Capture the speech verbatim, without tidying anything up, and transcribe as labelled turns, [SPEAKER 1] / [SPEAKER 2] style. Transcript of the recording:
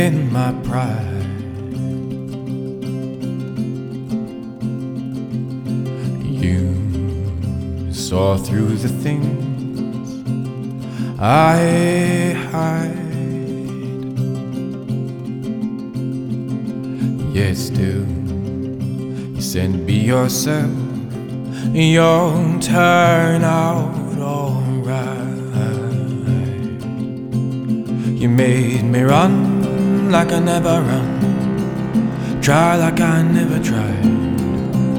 [SPEAKER 1] in my pride. You saw through the things I hide, yet still you said be yourself, you'll turn out alright. You made me run like I never run, try like I never tried.